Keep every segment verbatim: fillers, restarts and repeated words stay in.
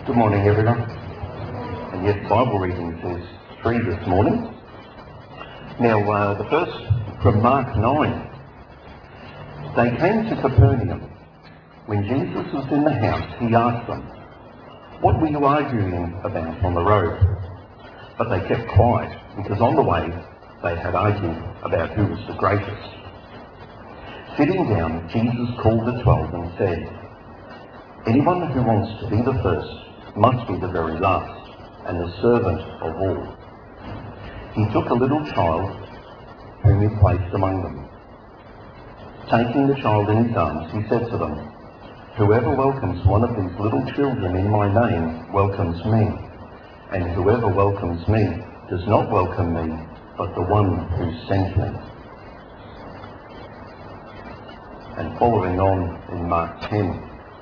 Good morning, everyone. And yes, Bible reading is three this morning. Now, uh, the first from Mark nine. They came to Capernaum. When Jesus was in the house, he asked them, "What were you arguing about on the road?" But they kept quiet, because on the way they had argued about who was the greatest. Sitting down, Jesus called the twelve and said, "Anyone who wants to be the first must be the very last, and the servant of all." He took a little child, whom he placed among them. Taking the child in his arms, he said to them, "Whoever welcomes one of these little children in my name welcomes me, and whoever welcomes me does not welcome me, but the one who sent me." And following on in Mark ten.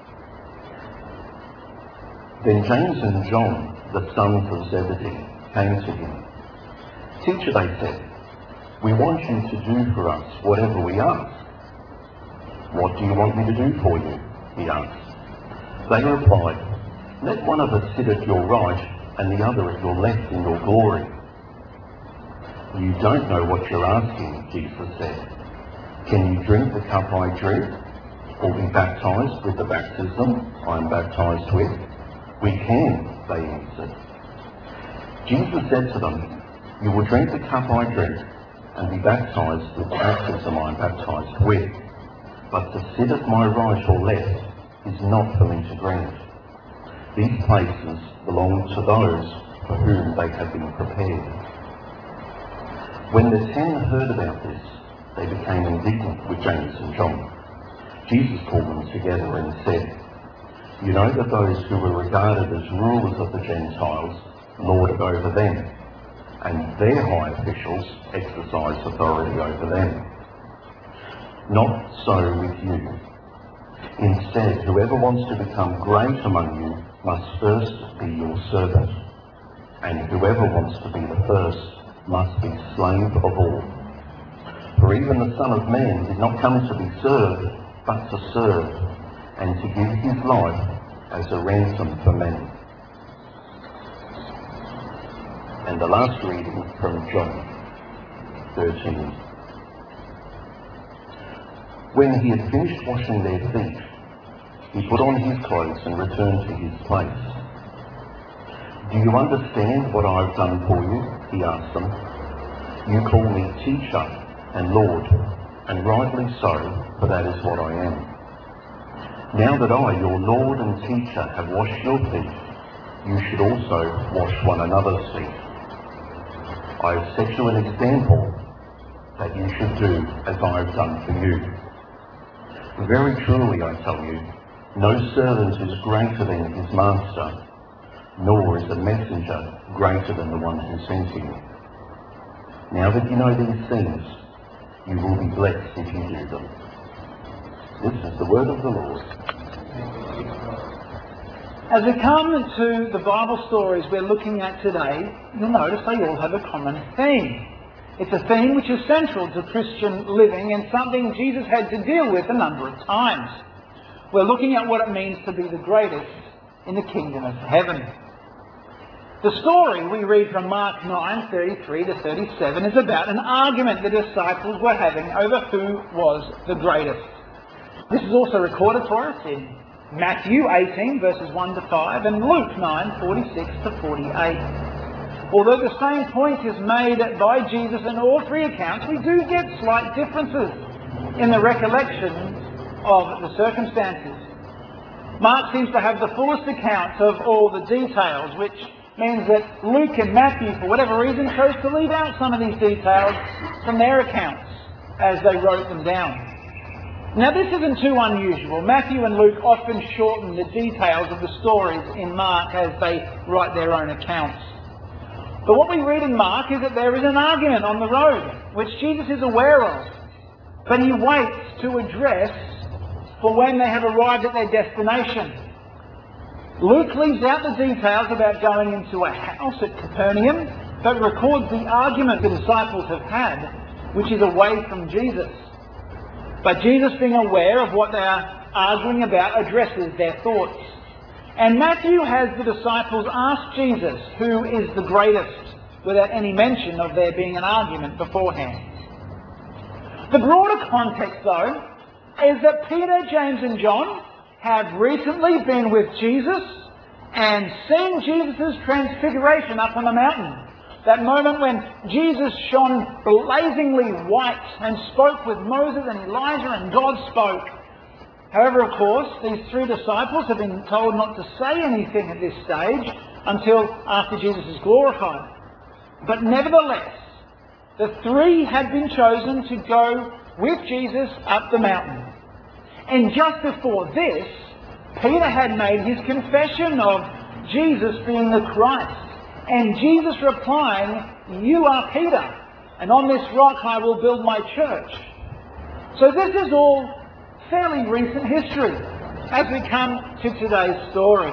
Then James and John, the sons of Zebedee, came to him. "Teacher," they said, "we want you to do for us whatever we ask." "What do you want me to do for you?" he asked. They replied, "Let one of us sit at your right and the other at your left in your glory." "You don't know what you're asking," Jesus said. "Can you drink the cup I drink, or be baptized with the baptism I am baptized with?" "We can," they answered. Jesus said to them, "You will drink the cup I drink and be baptized with the baptism I am baptized with, but to sit at my right or left is not for me to grant. These places belong to those for whom they have been prepared." When the ten heard about this, they became indignant with James and John. Jesus called them together and said, "You know that those who were regarded as rulers of the Gentiles lord it over them, and their high officials exercise authority over them. Not so with you. Instead, whoever wants to become great among you must first be your servant, and whoever wants to be the first must be slave of all. For even the Son of Man did not come to be served, but to serve, and to give his life as a ransom for many." And the last reading from John thirteen. When he had finished washing their feet, he put on his clothes and returned to his place. "Do you understand what I have done for you?" he asked them. "You call me teacher and Lord, and rightly so, for that is what I am. Now that I, your Lord and teacher, have washed your feet, you should also wash one another's feet. I have set you an example that you should do as I have done for you. Very truly I tell you, no servant is greater than his master, nor is a messenger greater than the one who sent him. Now that you know these things, you will be blessed if you do them." This is the word of the Lord. As we come to the Bible stories we're looking at today, you'll notice they all have a common theme. It's a theme which is central to Christian living and something Jesus had to deal with a number of times. We're looking at what it means to be the greatest in the kingdom of heaven. The story we read from Mark nine, thirty-three to thirty-seven is about an argument the disciples were having over who was the greatest. This is also recorded for us in Matthew eighteen, verses one to five, and Luke nine, forty-six to forty-eight. Although the same point is made by Jesus in all three accounts, we do get slight differences in the recollection of the circumstances. Mark seems to have the fullest account of all the details, which means that Luke and Matthew, for whatever reason, chose to leave out some of these details from their accounts as they wrote them down. Now, this isn't too unusual. Matthew and Luke often shorten the details of the stories in Mark as they write their own accounts. But what we read in Mark is that there is an argument on the road, which Jesus is aware of, but he waits to address for when they have arrived at their destination. Luke leaves out the details about going into a house at Capernaum, but records the argument the disciples have had, which is away from Jesus. But Jesus, being aware of what they are arguing about, addresses their thoughts. And Matthew has the disciples ask Jesus who is the greatest, without any mention of there being an argument beforehand. The broader context, though, is that Peter, James and John have recently been with Jesus and seen Jesus' transfiguration up on the mountain. That moment when Jesus shone blazingly white and spoke with Moses and Elijah and God spoke. However, of course, these three disciples have been told not to say anything at this stage until after Jesus is glorified. But nevertheless, the three had been chosen to go with Jesus up the mountain. And just before this, Peter had made his confession of Jesus being the Christ. And Jesus replying, "You are Peter, and on this rock I will build my church." So this is all fairly recent history as we come to today's story.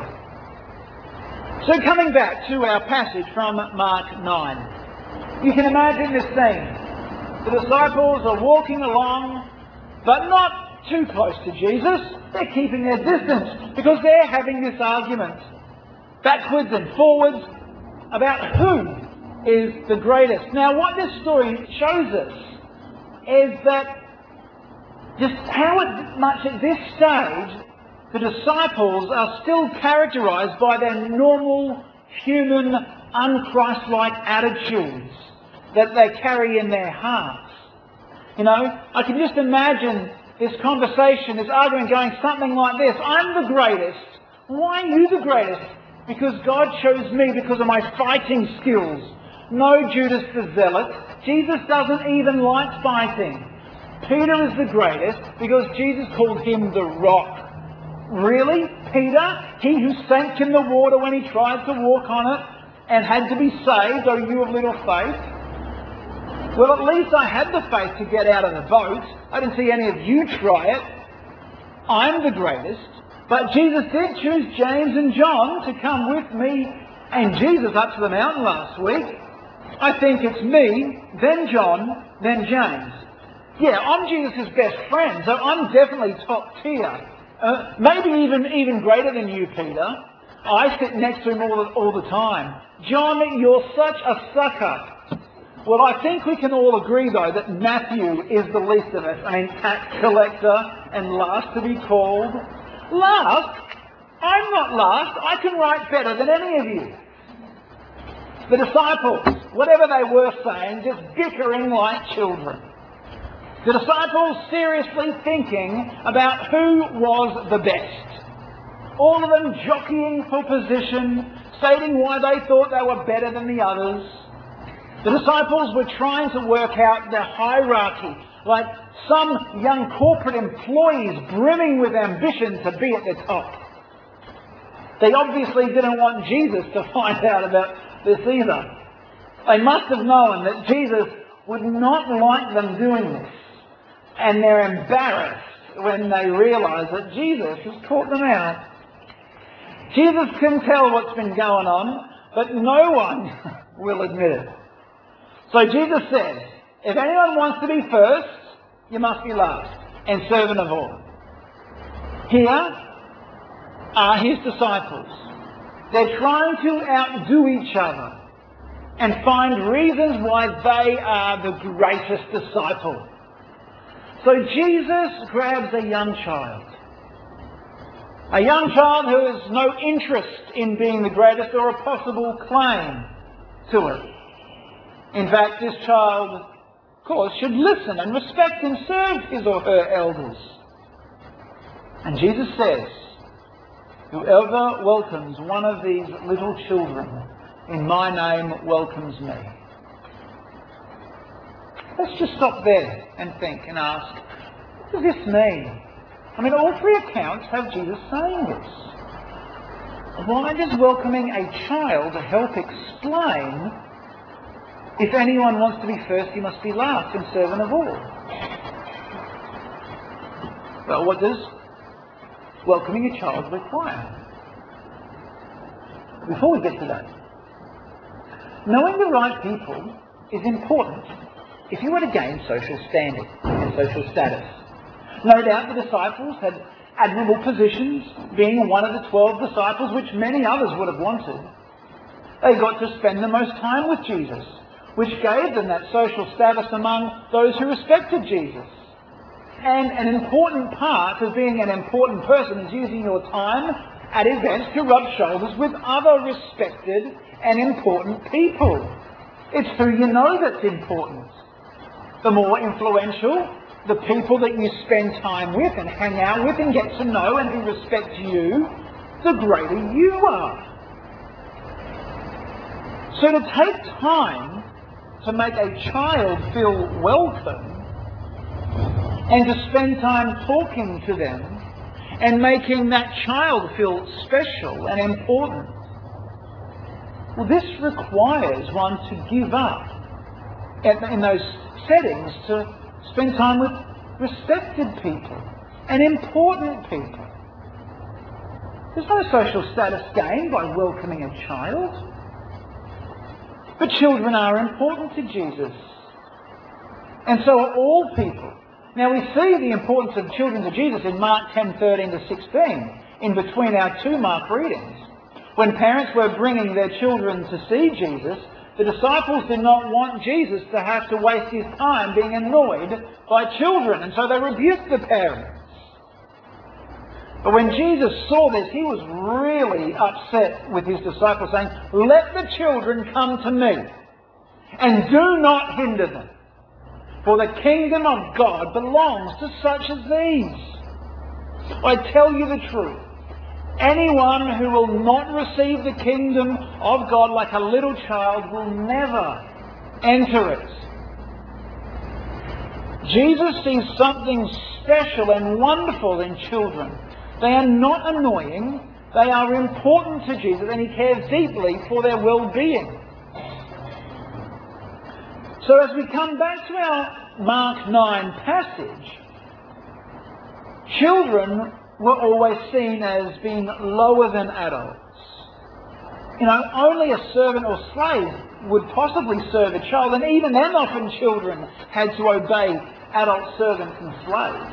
So coming back to our passage from Mark nine. You can imagine this scene. The disciples are walking along, but not too close to Jesus. They're keeping their distance because they're having this argument, backwards and forwards, about who is the greatest. Now, what this story shows us is that just how much at this stage the disciples are still characterized by their normal, human, un-Christ-like attitudes that they carry in their hearts. You know, I can just imagine this conversation, this argument going something like this: I'm the greatest. Why are you the greatest? Because God chose me because of my fighting skills. No, Judas the Zealot. Jesus doesn't even like fighting. Peter is the greatest because Jesus called him the Rock. Really? Peter? He who sank in the water when he tried to walk on it and had to be saved, oh you of little faith? Well, at least I had the faith to get out of the boat. I didn't see any of you try it. I'm the greatest. But Jesus did choose James and John to come with me and Jesus up to the mountain last week. I think it's me, then John, then James. Yeah, I'm Jesus' best friend, so I'm definitely top tier. Uh, maybe even, even greater than you, Peter. I sit next to him all the, all the time. John, you're such a sucker. Well, I think we can all agree, though, that Matthew is the least of us. I mean, tax collector and last to be called. Last? I'm not last. I can write better than any of you. The disciples, whatever they were saying, just bickering like children. The disciples seriously thinking about who was the best. All of them jockeying for position, stating why they thought they were better than the others. The disciples were trying to work out the hierarchy, like some young corporate employees brimming with ambition to be at the top. They obviously didn't want Jesus to find out about this either. They must have known that Jesus would not like them doing this. And they're embarrassed when they realise that Jesus has caught them out. Jesus can tell what's been going on, but no one will admit it. So Jesus says, if anyone wants to be first, you must be last and servant of all. Here are his disciples. They're trying to outdo each other and find reasons why they are the greatest disciple. So Jesus grabs a young child. A young child who has no interest in being the greatest or a possible claim to it. In fact, this child, of course, should listen and respect and serve his or her elders. And Jesus says, whoever welcomes one of these little children in my name welcomes me. Let's just stop there and think and ask, what does this mean? I mean, all three accounts have Jesus saying this. Why does welcoming a child help explain if anyone wants to be first, he must be last and servant of all? Well, what does welcoming a child require? Before we get to that, knowing the right people is important if you were to gain social standing and social status. No doubt the disciples had admirable positions, being one of the twelve disciples, which many others would have wanted. They got to spend the most time with Jesus, which gave them that social status among those who respected Jesus. And an important part of being an important person is using your time at events to rub shoulders with other respected and important people. It's who you know that's important. The more influential, the people that you spend time with and hang out with and get to know and who respect you, the greater you are. So to take time to make a child feel welcome and to spend time talking to them and making that child feel special and important, well, this requires one to give up in those settings to spend time with respected people and important people. There's no social status gained by welcoming a child. But children are important to Jesus. And so are all people. Now we see the importance of children to Jesus in Mark ten, thirteen to sixteen, in between our two Mark readings. When parents were bringing their children to see Jesus, the disciples did not want Jesus to have to waste his time being annoyed by children, and so they rebuked the parents. But when Jesus saw this, he was really upset with his disciples, saying, "Let the children come to me, and do not hinder them, for the kingdom of God belongs to such as these. I tell you the truth, anyone who will not receive the kingdom of God like a little child will never enter it." Jesus sees something special and wonderful in children. They are not annoying, they are important to Jesus, and he cares deeply for their well-being. So as we come back to our Mark nine passage, children were always seen as being lower than adults. You know, only a servant or slave would possibly serve a child, and even then often children had to obey adult servants and slaves.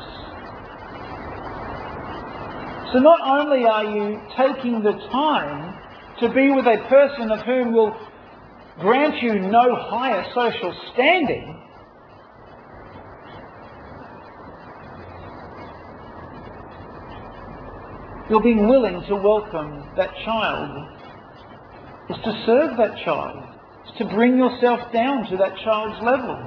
So not only are you taking the time to be with a person of whom will grant you no higher social standing, you're being willing to welcome that child, is to serve that child, is to bring yourself down to that child's level.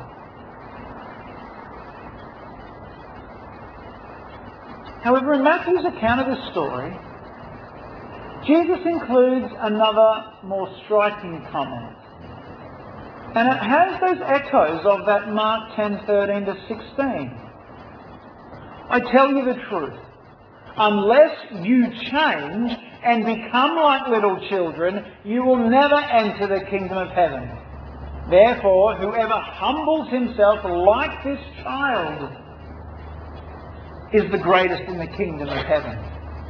However, in Matthew's account of this story, Jesus includes another more striking comment. And it has those echoes of that Mark ten, thirteen to sixteen. I tell you the truth, unless you change and become like little children, you will never enter the kingdom of heaven. Therefore, whoever humbles himself like this child is the greatest in the kingdom of heaven.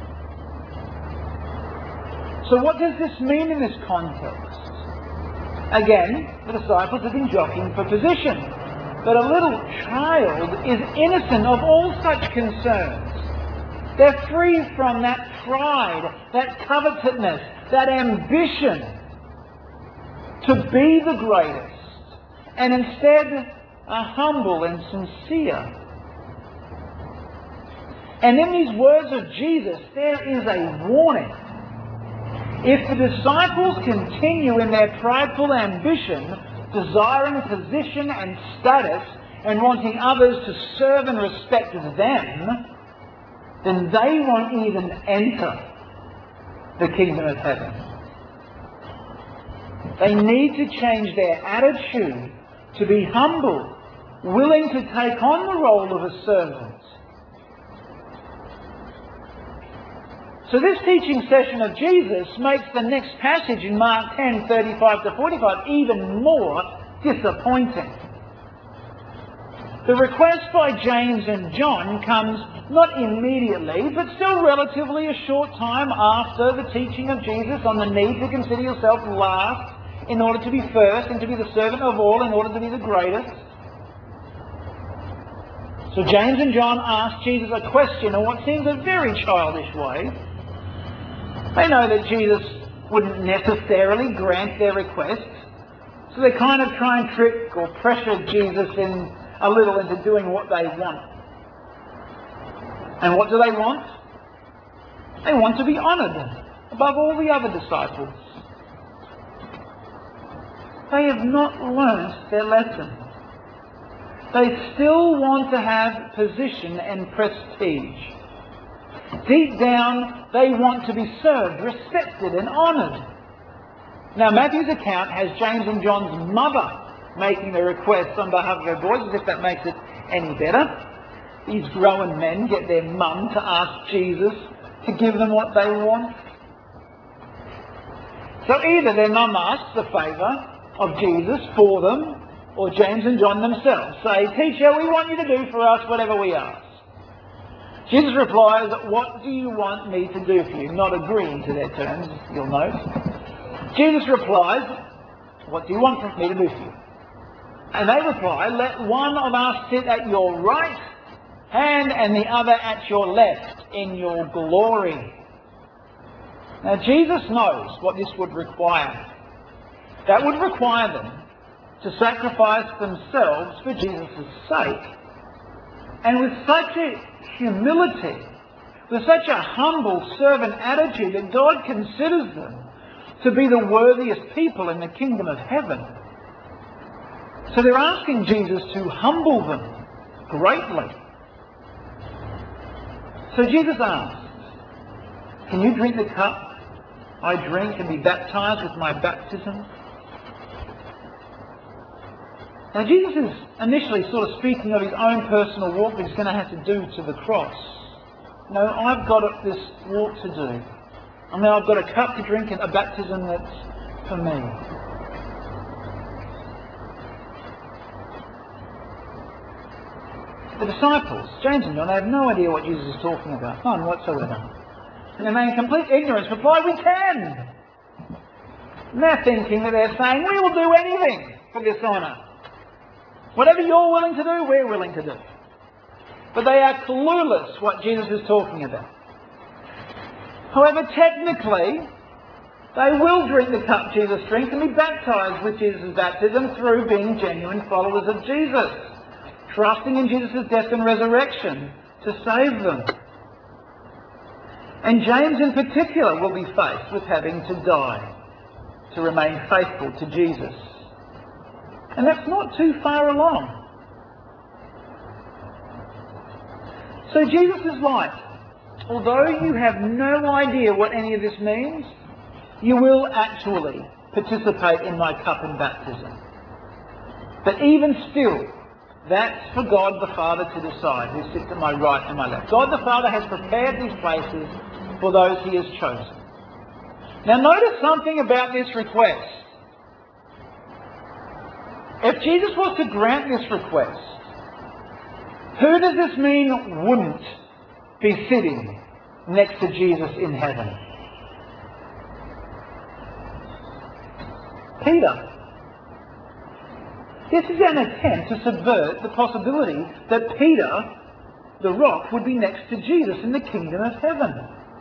So what does this mean in this context? Again, the disciples have been jockeying for position, but a little child is innocent of all such concerns. They're free from that pride, that covetousness, that ambition to be the greatest, and instead are humble and sincere. And in these words of Jesus, there is a warning. If the disciples continue in their prideful ambition, desiring position and status, and wanting others to serve and respect them, then they won't even enter the kingdom of heaven. They need to change their attitude to be humble, willing to take on the role of a servant. So this teaching session of Jesus makes the next passage in Mark ten, thirty-five to forty-five even more disappointing. The request by James and John comes not immediately, but still relatively a short time after the teaching of Jesus on the need to consider yourself last in order to be first, and to be the servant of all in order to be the greatest. So James and John ask Jesus a question in what seems a very childish way. They know that Jesus wouldn't necessarily grant their request, so they kind of try and trick or pressure Jesus in a little into doing what they want. And what do they want? They want to be honoured above all the other disciples. They have not learnt their lesson. They still want to have position and prestige. Deep down, they want to be served, respected and honoured. Now, Matthew's account has James and John's mother making the request on behalf of her boys, as if that makes it any better. These grown men get their mum to ask Jesus to give them what they want. So either their mum asks a favour of Jesus for them, or James and John themselves say, "Teacher, we want you to do for us whatever we ask." Jesus replies, "What do you want me to do for you?" Not agreeing to their terms, you'll note. Jesus replies, "What do you want me to do for you?" And they reply, "Let one of us sit at your right hand and the other at your left in your glory." Now Jesus knows what this would require. That would require them to sacrifice themselves for Jesus' sake. And with such a humility, with such a humble servant attitude, that God considers them to be the worthiest people in the kingdom of heaven. So they're asking Jesus to humble them greatly. So Jesus asks, "Can you drink the cup I drink and be baptized with my baptism?" Now Jesus is initially sort of speaking of his own personal walk that he's going to have to do to the cross. No, I've got this walk to do. I mean, I've got a cup to drink and a baptism that's for me. The disciples, James and John, they have no idea what Jesus is talking about. None whatsoever. And they in complete ignorance reply, "We can." And they're thinking that they're saying, "We will do anything for this honour. Whatever you're willing to do, we're willing to do." But they are clueless what Jesus is talking about. However, technically, they will drink the cup Jesus drinks and be baptised with Jesus' baptism through being genuine followers of Jesus, trusting in Jesus' death and resurrection to save them. And James in particular will be faced with having to die to remain faithful to Jesus. And that's not too far along. So Jesus is like, although you have no idea what any of this means, you will actually participate in my cup and baptism. But even still, that's for God the Father to decide, who sits at my right and my left. God the Father has prepared these places for those he has chosen. Now notice something about this request. If Jesus was to grant this request, who does this mean wouldn't be sitting next to Jesus in heaven? Peter. This is an attempt to subvert the possibility that Peter, the rock, would be next to Jesus in the kingdom of heaven.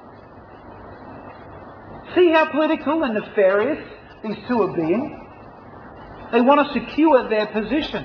See how political and nefarious these two are being? They want to secure their position.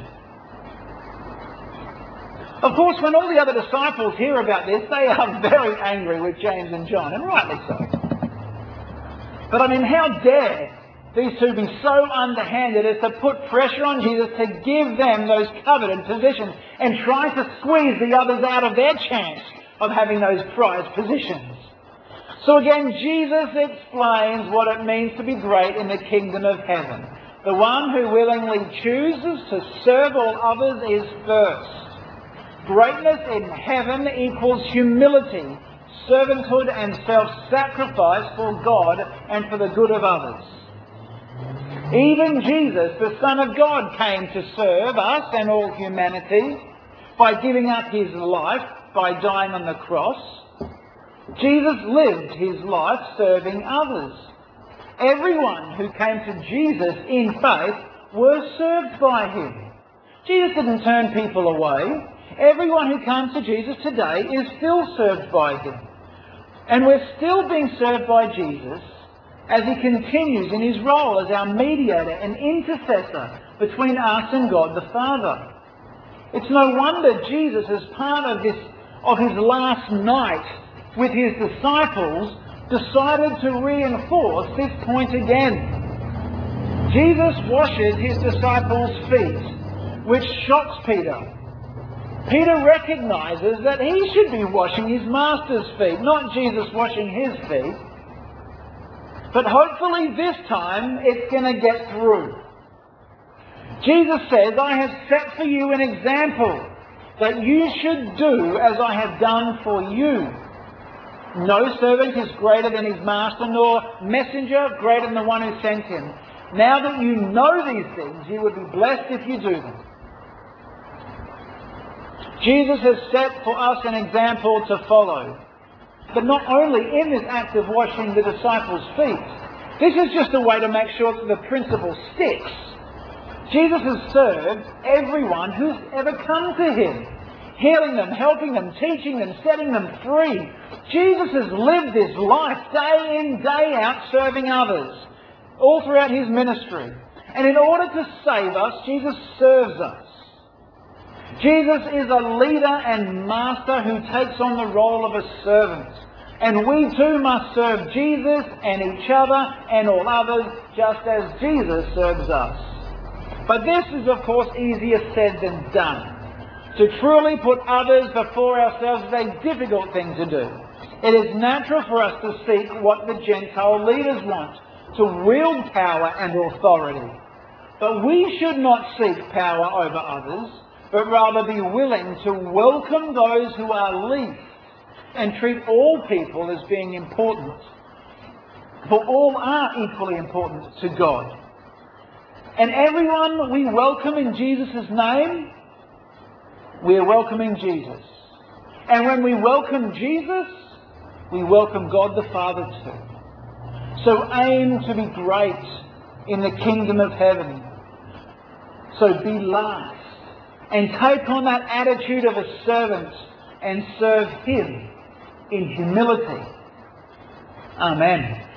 Of course, when all the other disciples hear about this, they are very angry with James and John, and rightly so. But I mean, how dare these two be so underhanded as to put pressure on Jesus to give them those coveted positions and try to squeeze the others out of their chance of having those prized positions. So again, Jesus explains what it means to be great in the kingdom of heaven. The one who willingly chooses to serve all others is first. Greatness in heaven equals humility, servanthood and self-sacrifice for God and for the good of others. Even Jesus, the Son of God, came to serve us and all humanity by giving up his life, by dying on the cross. Jesus lived his life serving others. Everyone who came to Jesus in faith was served by him. Jesus didn't turn people away. Everyone who comes to Jesus today is still served by him. And we're still being served by Jesus as he continues in his role as our mediator and intercessor between us and God the Father. It's no wonder Jesus, as part of this of his last night with his disciples, decided to reinforce this point again. Jesus washes his disciples' feet, which shocks Peter. Peter recognizes that he should be washing his master's feet, not Jesus washing his feet. But hopefully this time it's going to get through. Jesus says, I have set for you an example that you should do as I have done for you. No servant is greater than his master, nor messenger greater than the one who sent him. Now that you know these things, you would be blessed if you do them. Jesus has set for us an example to follow. But not only in this act of washing the disciples' feet. This is just a way to make sure that the principle sticks. Jesus has served everyone who's ever come to him, healing them, helping them, teaching them, setting them free. Jesus has lived this life day in, day out, serving others, all throughout his ministry. And in order to save us, Jesus serves us. Jesus is a leader and master who takes on the role of a servant. And we too must serve Jesus and each other and all others just as Jesus serves us. But this is, of course, easier said than done. To truly put others before ourselves is a difficult thing to do. It is natural for us to seek what the Gentile leaders want, to wield power and authority. But we should not seek power over others, but rather be willing to welcome those who are least and treat all people as being important. For all are equally important to God. And everyone we welcome in Jesus' name, we are welcoming Jesus. And when we welcome Jesus, we welcome God the Father too. So aim to be great in the kingdom of heaven. So be last and take on that attitude of a servant and serve him in humility. Amen.